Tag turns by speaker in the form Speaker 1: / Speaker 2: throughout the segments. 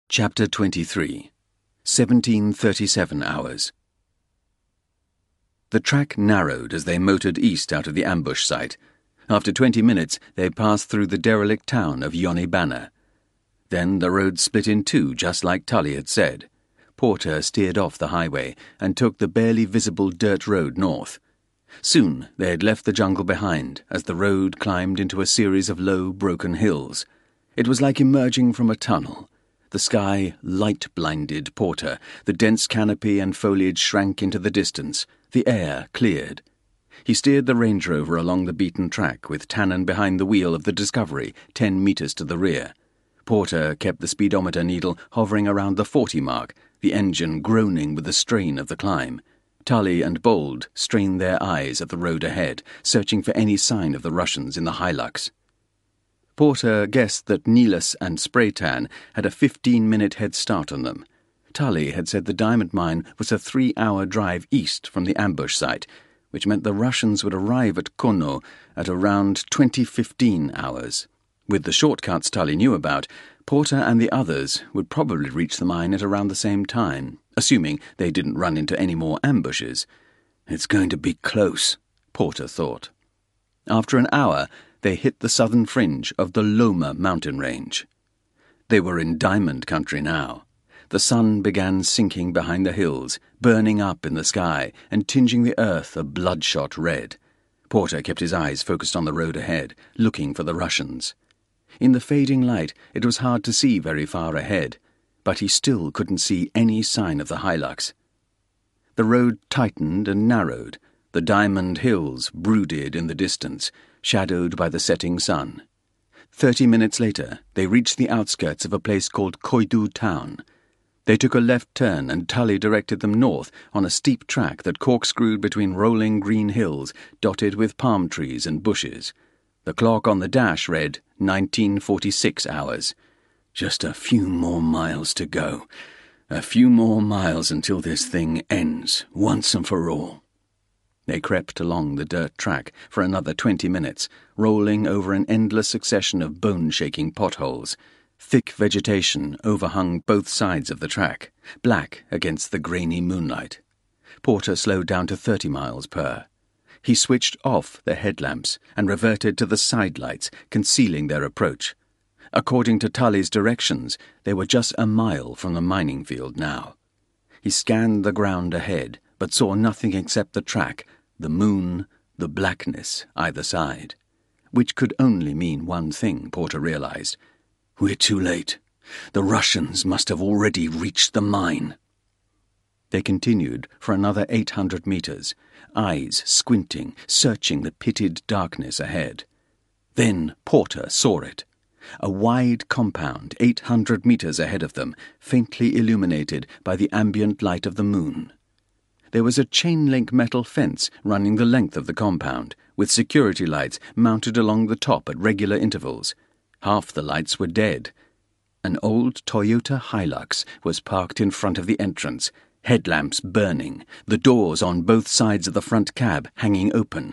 Speaker 1: Chapter 23 1737 hours. The track narrowed as they motored east out of the ambush site. After 20 minutes, they passed through the derelict town of Yonibana. Then the road split in two, just like Tully had said. Porter steered off the highway and took the barely visible dirt road north. Soon they had left the jungle behind as the road climbed into a series of low, broken hills. It was like emerging from a tunnel. The sky light-blinded Porter. The dense canopy and foliage shrank into the distance. The air cleared. He steered the Range Rover along the beaten track, with Tannen behind the wheel of the Discovery, 10 meters to the rear. Porter kept the speedometer needle hovering around the 40 mark, the engine groaning with the strain of the climb. Tully and Bold strained their eyes at the road ahead, searching for any sign of the Russians in the Hilux. Porter guessed that Nelis and Spraytan had a 15-minute head start on them. Tully had said the diamond mine was a 3-hour drive east from the ambush site, which meant the Russians would arrive at Kono at around 2015 hours. With the shortcuts Tully knew about, Porter and the others would probably reach the mine at around the same time, assuming they didn't run into any more ambushes. It's going to be close, Porter thought. After an hour, they hit the southern fringe of the Loma mountain range. They were in diamond country now. The sun began sinking behind the hills, burning up in the sky and tinging the earth a bloodshot red. Porter kept his eyes focused on the road ahead, looking for the Russians. In the fading light, it was hard to see very far ahead, but he still couldn't see any sign of the Hilux. The road tightened and narrowed. The diamond hills brooded in the distance, shadowed by the setting sun. 30 minutes later, they reached the outskirts of a place called Koidu town. They took a left turn and Tully directed them north on a steep track that corkscrewed between rolling green hills dotted with palm trees and bushes. The clock on the dash read 1946 hours. Just a few more miles to go. A few more miles until this thing ends, once and for all. They crept along the dirt track for another 20 minutes, rolling over an endless succession of bone-shaking potholes. Thick vegetation overhung both sides of the track, black against the grainy moonlight. Porter slowed down to 30 miles per. He switched off the headlamps and reverted to the sidelights, concealing their approach. According to Tully's directions, they were just a mile from the mining field now. He scanned the ground ahead, but saw nothing except the track, the moon, the blackness either side. Which could only mean one thing, Porter realized. We're too late. The Russians must have already reached the mine. They continued for another 800 meters, eyes squinting, searching the pitted darkness ahead. Then Porter saw it. A wide compound 800 meters ahead of them, faintly illuminated by the ambient light of the moon. There was a chain-link metal fence running the length of the compound, with security lights mounted along the top at regular intervals. Half the lights were dead. An old Toyota Hilux was parked in front of the entrance, headlamps burning, the doors on both sides of the front cab hanging open.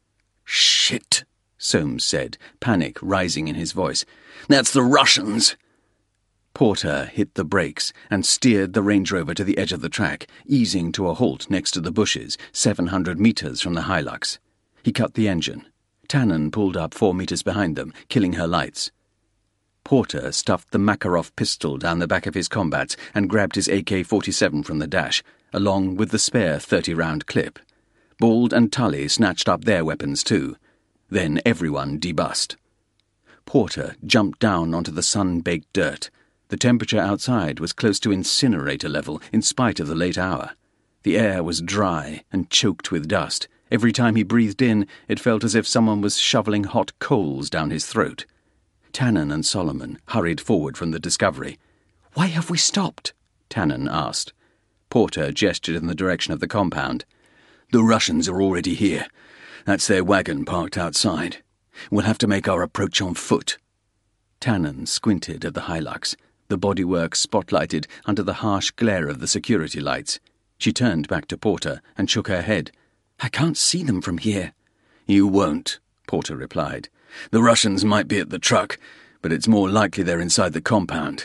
Speaker 1: "Shit," Soames said, panic rising in his voice. "That's the Russians!" Porter hit the brakes and steered the Range Rover to the edge of the track, easing to a halt next to the bushes, 700 meters from the Hilux. He cut the engine. Tannen pulled up 4 meters behind them, killing her lights. Porter stuffed the Makarov pistol down the back of his Combats and grabbed his AK-47 from the dash, along with the spare 30-round clip. Bold and Tully snatched up their weapons too. Then everyone debussed. Porter jumped down onto the sun-baked dirt. The temperature outside was close to incinerator level in spite of the late hour. The air was dry and choked with dust. Every time he breathed in, it felt as if someone was shoveling hot coals down his throat. Tannen and Solomon hurried forward from the Discovery. "Why have we stopped?" Tannen asked. Porter gestured in the direction of the compound. "The Russians are already here. That's their wagon parked outside. We'll have to make our approach on foot." Tannen squinted at the Hilux, the bodywork spotlighted under the harsh glare of the security lights. She turned back to Porter and shook her head. "I can't see them from here." "You won't," Porter replied. "The Russians might be at the truck, but it's more likely they're inside the compound.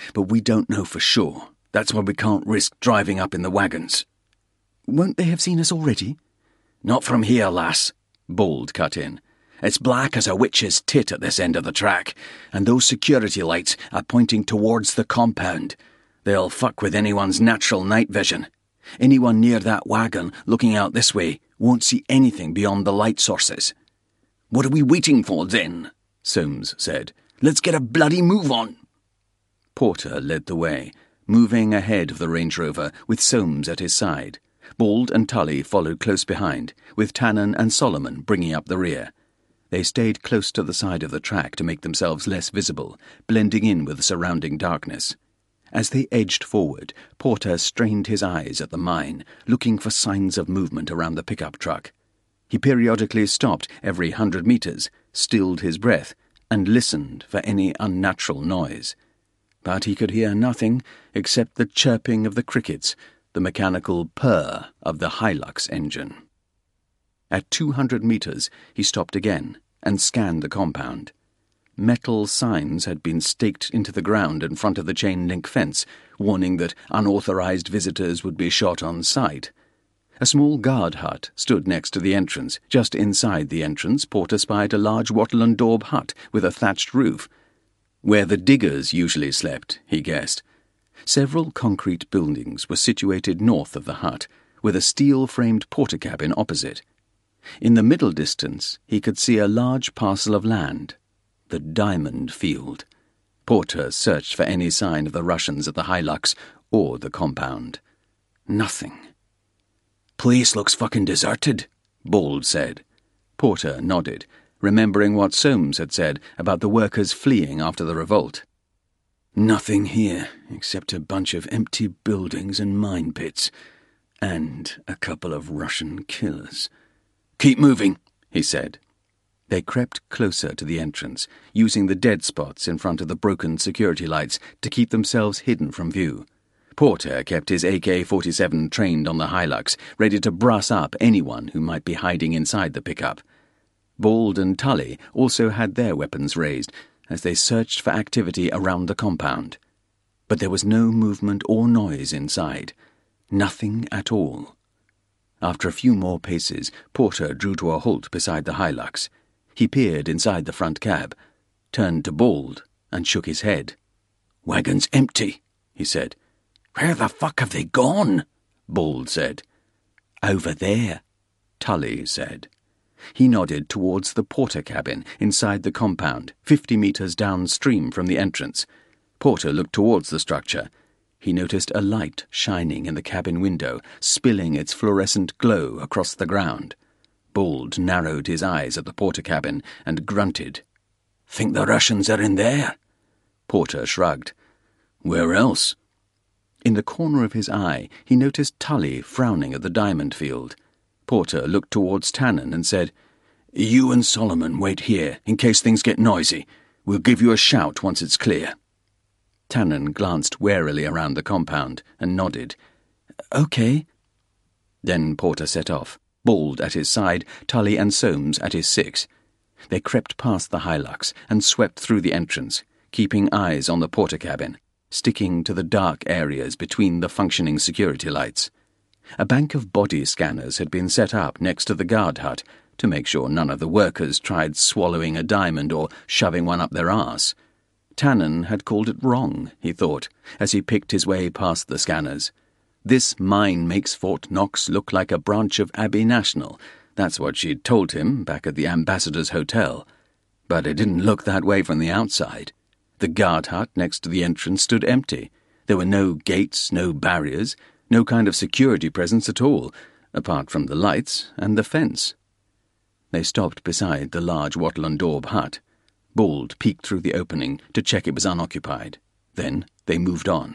Speaker 1: But we don't know for sure. That's why we can't risk driving up in the wagons."
Speaker 2: "Won't they have seen us already?"
Speaker 1: "Not from here, lass," Bald cut in. "It's black as a witch's tit at this end of the track, and those security lights are pointing towards the compound. They'll fuck with anyone's natural night vision. Anyone near that wagon looking out this way won't see anything beyond the light sources." "What are we waiting for, then?" Soames said. "Let's get a bloody move on." Porter led the way, moving ahead of the Range Rover with Soames at his side. Bald and Tully followed close behind, with Tannen and Solomon bringing up the rear. They stayed close to the side of the track to make themselves less visible, blending in with the surrounding darkness. As they edged forward, Porter strained his eyes at the mine, looking for signs of movement around the pickup truck. He periodically stopped every 100 meters, stilled his breath, and listened for any unnatural noise. But he could hear nothing except the chirping of the crickets, the mechanical purr of the Hilux engine. At 200 meters, he stopped again and scanned the compound. Metal signs had been staked into the ground in front of the chain-link fence, warning that unauthorized visitors would be shot on sight. A small guard hut stood next to the entrance. Just inside the entrance, Porter spied a large wattle and daub hut with a thatched roof. Where the diggers usually slept, he guessed. Several concrete buildings were situated north of the hut, with a steel-framed porter-cabin opposite. In the middle distance, he could see a large parcel of land, the Diamond Field. Porter searched for any sign of the Russians at the Hilux or the compound. Nothing. "Place looks fucking deserted," Bald said. Porter nodded, remembering what Soames had said about the workers fleeing after the revolt. "Nothing here, except a bunch of empty buildings and mine pits, and a couple of Russian killers." "Keep moving," he said. They crept closer to the entrance, using the dead spots in front of the broken security lights to keep themselves hidden from view. Porter kept his AK-47 trained on the Hilux, ready to brass up anyone who might be hiding inside the pickup. Bald and Tully also had their weapons raised as they searched for activity around the compound. But there was no movement or noise inside. Nothing at all. After a few more paces, Porter drew to a halt beside the Hilux. He peered inside the front cab, turned to Bald, and shook his head. "Wagon's empty," he said. "Where the fuck have they gone?" Bald said. "Over there," Tully said. He nodded towards the porter cabin inside the compound, 50 meters downstream from the entrance. Porter looked towards the structure. He noticed a light shining in the cabin window, spilling its fluorescent glow across the ground. Bald narrowed his eyes at the porter cabin and grunted. "Think the Russians are in there?" Porter shrugged. "Where else?" In the corner of his eye, he noticed Tully frowning at the diamond field. Porter looked towards Tannen and said, "You and Solomon wait here, in case things get noisy. We'll give you a shout once it's clear." Tannen glanced warily around the compound and nodded. "Okay." Then Porter set off, Bald at his side, Tully and Soames at his six. They crept past the Hilux and swept through the entrance, keeping eyes on the porter cabin, sticking to the dark areas between the functioning security lights. A bank of body scanners had been set up next to the guard hut to make sure none of the workers tried swallowing a diamond or shoving one up their arse. Tannen had called it wrong, he thought, as he picked his way past the scanners. This mine makes Fort Knox look like a branch of Abbey National. That's what she'd told him back at the Ambassador's Hotel. But it didn't look that way from the outside. The guard hut next to the entrance stood empty. There were no gates, no barriers, no kind of security presence at all, apart from the lights and the fence. They stopped beside the large wattle and daub hut. Bald peeked through the opening to check it was unoccupied. Then they moved on.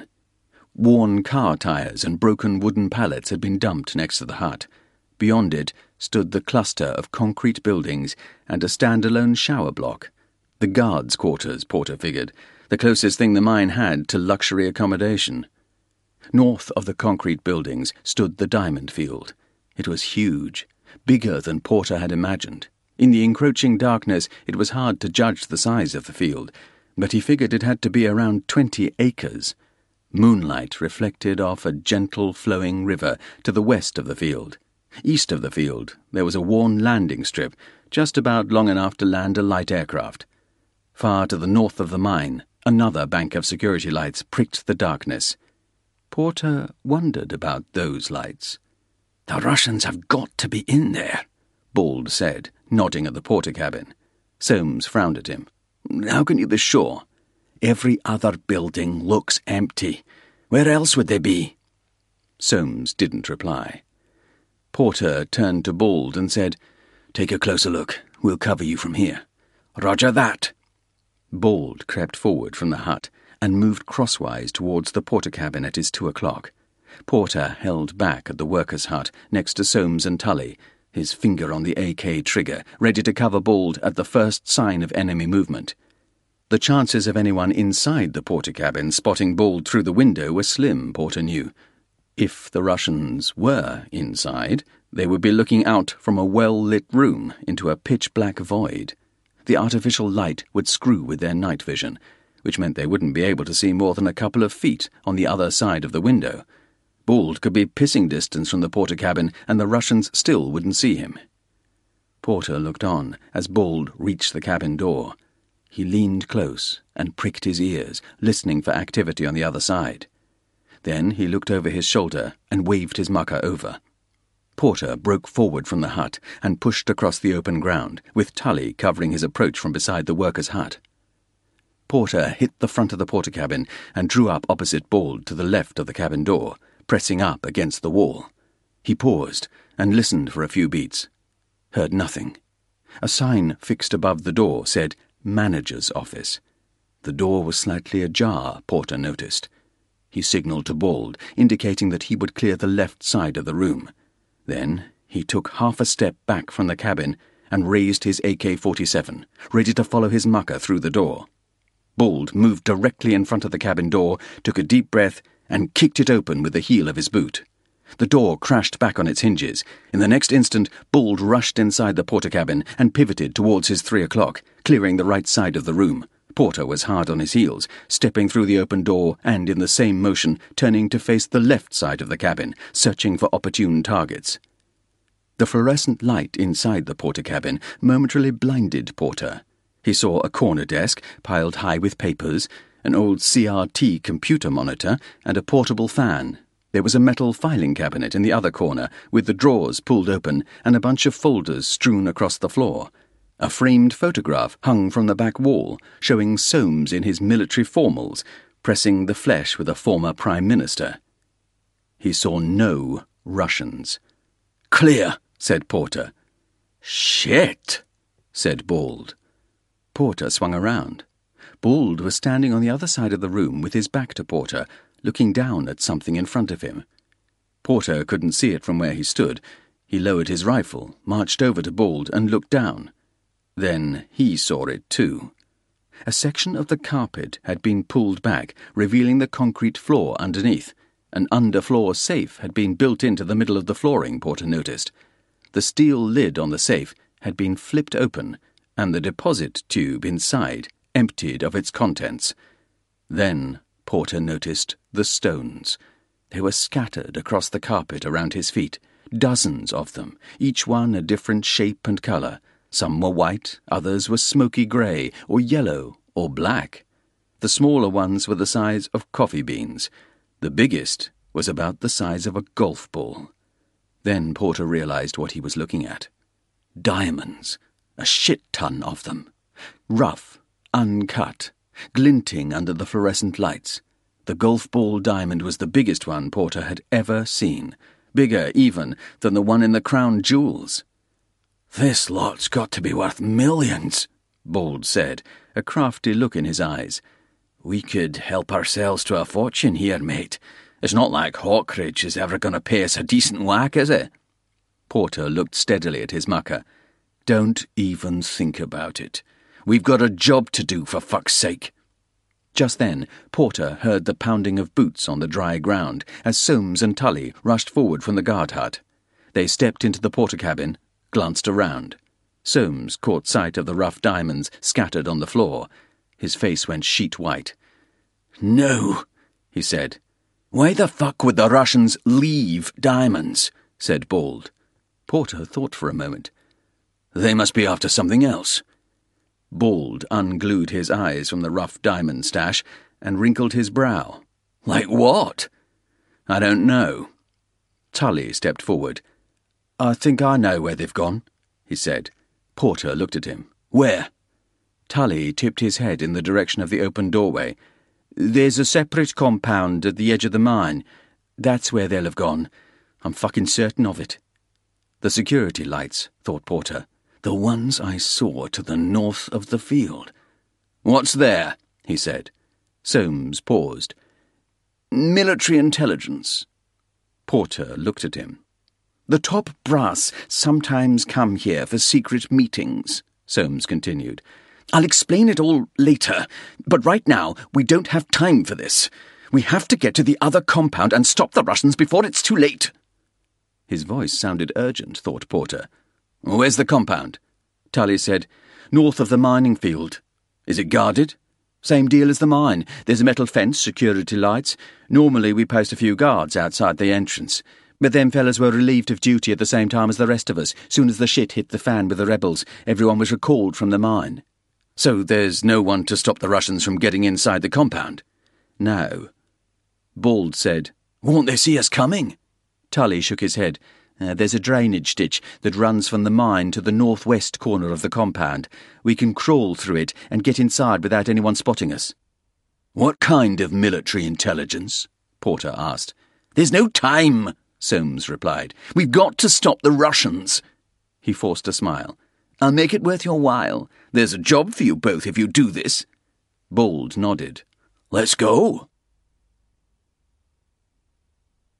Speaker 1: Worn car tires and broken wooden pallets had been dumped next to the hut. Beyond it stood the cluster of concrete buildings and a standalone shower block. The guards' quarters, Porter figured, the closest thing the mine had to luxury accommodation. North of the concrete buildings stood the diamond field. It was huge, bigger than Porter had imagined. In the encroaching darkness, it was hard to judge the size of the field, but he figured it had to be around 20 acres. Moonlight reflected off a gentle flowing river to the west of the field. East of the field, there was a worn landing strip, just about long enough to land a light aircraft. Far to the north of the mine, another bank of security lights pricked the darkness. Porter wondered about those lights.
Speaker 2: "The Russians have got to be in there,"
Speaker 1: Bald said, nodding at the porter cabin. Soames frowned at him.
Speaker 2: "How can you be sure? Every other building looks empty. Where else would they be?"
Speaker 1: Soames didn't reply. Porter turned to Bald and said,
Speaker 2: "Take a closer look. We'll cover you from here." "Roger that."
Speaker 1: Bald crept forward from the hut and moved crosswise towards the porter cabin at his 2 o'clock. Porter held back at the workers' hut next to Soames and Tully, his finger on the AK trigger, ready to cover Bald at the first sign of enemy movement. The chances of anyone inside the porter cabin spotting Bald through the window were slim, Porter knew. If the Russians were inside, they would be looking out from a well-lit room into a pitch-black void. The artificial light would screw with their night vision, which meant they wouldn't be able to see more than a couple of feet on the other side of the window. Bald could be pissing distance from the porter cabin, and the Russians still wouldn't see him. Porter looked on as Bald reached the cabin door. He leaned close and pricked his ears, listening for activity on the other side. Then he looked over his shoulder and waved his mucker over. Porter broke forward from the hut and pushed across the open ground, with Tully covering his approach from beside the workers' hut. Porter hit the front of the porter cabin and drew up opposite Bald to the left of the cabin door, pressing up against the wall. He paused and listened for a few beats. Heard nothing. A sign fixed above the door said, "Manager's office." The door was slightly ajar, Porter noticed. He signalled to Bald, indicating that he would clear the left side of the room. Then he took half a step back from the cabin and raised his AK-47, ready to follow his mucker through the door. Bald moved directly in front of the cabin door, took a deep breath, and kicked it open with the heel of his boot. The door crashed back on its hinges. In the next instant, Bald rushed inside the porter cabin and pivoted towards his 3 o'clock, clearing the right side of the room. Porter was hard on his heels, stepping through the open door and, in the same motion, turning to face the left side of the cabin, searching for opportune targets. The fluorescent light inside the porter cabin momentarily blinded Porter. He saw a corner desk piled high with papers, an old CRT computer monitor, and a portable fan. There was a metal filing cabinet in the other corner, with the drawers pulled open and a bunch of folders strewn across the floor. A framed photograph hung from the back wall, showing Soames in his military formals, pressing the flesh with a former Prime Minister. He saw no Russians.
Speaker 2: "Clear,"
Speaker 1: said Porter.
Speaker 2: "Shit,"
Speaker 1: said Bald. Porter swung around. Bald was standing on the other side of the room with his back to Porter, looking down at something in front of him. Porter couldn't see it from where he stood. He lowered his rifle, marched over to Bald, and looked down. Then he saw it too. A section of the carpet had been pulled back, revealing the concrete floor underneath. An underfloor safe had been built into the middle of the flooring, Porter noticed. The steel lid on the safe had been flipped open, and the deposit tube inside emptied of its contents. Then Porter noticed the stones. They were scattered across the carpet around his feet, dozens of them, each one a different shape and colour. Some were white, others were smoky grey, or yellow, or black. The smaller ones were the size of coffee beans. The biggest was about the size of a golf ball. Then Porter realised what he was looking at. Diamonds, a shit-ton of them. Rough, uncut, glinting under the fluorescent lights. The golf ball diamond was the biggest one Porter had ever seen, bigger even than the one in the crown jewels.
Speaker 2: "This lot's got to be worth millions,"
Speaker 1: Bald said, a crafty look in his eyes.
Speaker 2: "We could help ourselves to a fortune here, mate. It's not like Hawkridge is ever going to pay us a decent whack, is it?"
Speaker 1: Porter looked steadily at his mucker. "Don't even think about it. We've got a job to do, for fuck's sake." Just then, Porter heard the pounding of boots on the dry ground as Soames and Tully rushed forward from the guard hut. They stepped into the porter cabin, glanced around. Soames caught sight of the rough diamonds scattered on the floor. His face went sheet white.
Speaker 2: "No," he said. "Why the fuck would the Russians leave diamonds?" said Bald.
Speaker 1: Porter thought for a moment.
Speaker 2: "They must be after something else."
Speaker 1: Bald unglued his eyes from the rough diamond stash and wrinkled his brow.
Speaker 2: "Like what?"
Speaker 1: "I don't know." Tully stepped forward. "I think I know where they've gone," he said. Porter looked at him.
Speaker 2: "Where?"
Speaker 1: Tully tipped his head in the direction of the open doorway. "There's a separate compound at the edge of the mine. That's where they'll have gone. I'm fucking certain of it." The security lights, thought Porter.
Speaker 2: The ones I saw to the north of the field. "What's there?" he said.
Speaker 1: Soames paused.
Speaker 2: "Military intelligence."
Speaker 1: Porter looked at him.
Speaker 2: "The top brass sometimes come here for secret meetings," Soames continued. "I'll explain it all later, but right now we don't have time for this. We have to get to the other compound and stop the Russians before it's too late."
Speaker 1: His voice sounded urgent, thought Porter.
Speaker 2: "Where's the compound?"
Speaker 1: Tully said. "North of the mining field."
Speaker 2: "Is it guarded?"
Speaker 1: "Same deal as the mine. There's a metal fence, security lights. Normally we post a few guards outside the entrance. But them fellas were relieved of duty at the same time as the rest of us. Soon as the shit hit the fan with the rebels, everyone was recalled from the mine."
Speaker 2: "So there's no one to stop the Russians from getting inside the compound?"
Speaker 1: "No." Bald said.
Speaker 2: "Won't they see us coming?"
Speaker 1: Tully shook his head. "There's a drainage ditch that runs from the mine to the northwest corner of the compound. We can crawl through it and get inside without anyone spotting us."
Speaker 2: "What kind of military intelligence?"
Speaker 1: Porter asked.
Speaker 2: "There's no time," Soames replied. "We've got to stop the Russians."
Speaker 1: He forced a smile.
Speaker 2: "I'll make it worth your while. There's a job for you both if you do this."
Speaker 1: Bald nodded.
Speaker 2: "Let's go."